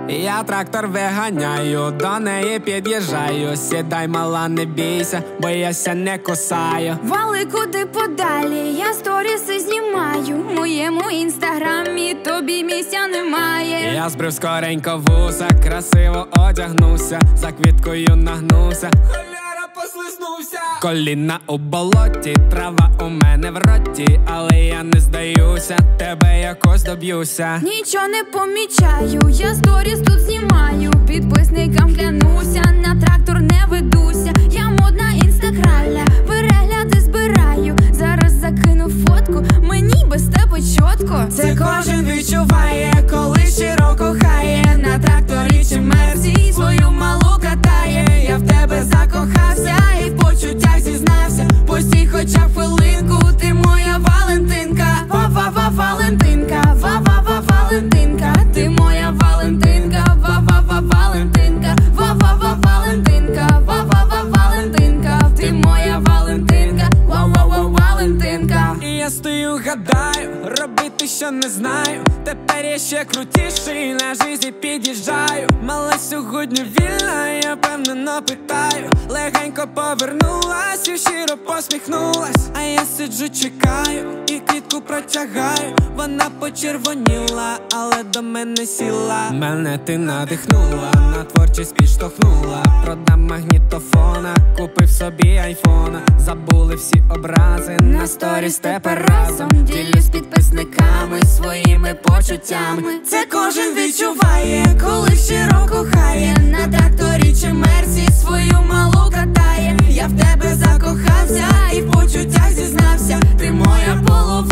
Я трактор виганяю, до неї під'їжджаю. Сідай, мала, не бійся, бо я ся не кусаю. Вали куди подалі, я сторіси знімаю. В моєму інстаграмі тобі місця немає. Я збрив скоренько вуса, красиво одягнувся, за квіткою нагнувся. Холєра, послизнувся. Коліна у болоті, трава у мене в роті, але я не здаюся, тебе якось доб'юся. Нічого не помічаю, я сторіс тут знімаю. Підписникам клянуся, на трактор не ведуся. Я модна інстаграмля, перегляди збираю. Зараз закину фотку, мені без тебе чітко. Це кожен відчуває, коли щиро кохає. На тракторі чи мерсі свою малу катає. Я в тебе закохався і в почуттях зізнався. Постій хоча б хвилинку, ти моя Валентинка. Ва-ва-ва, Валентинка, ва-ва-ва, Валентинка. Ти моя Валентинка, ва-ва-ва, Валентинка. Ва-ва-ва, Валентинка, ва-ва-ва, Валентинка. Ти моя Валентинка, ва-ва-ва, Валентинка. І я стою, гадаю, робити що не знаю. Тепер я ще крутіший, на житті під'їжджаю. Мала сьогодні вільна, я впевнено питаю. Легенько повернулась і щиро посміхнулась. А я сиджу, чекаю і квітку протягаю. Вона почервоніла, але до мене сіла. Мене ти надихнула, на творчість підштовхнула. Продам магнітофона, купив собі айфона. Забули всі образи, на сторіс тепер разом. Ділюсь підписниками своїми почуттями. Це кожен відчуває, коли щиро кохає. На тракторі чи мерсі свою малу катає. Я в тебе закохався і в почуттях зізнався. Ти моя половина.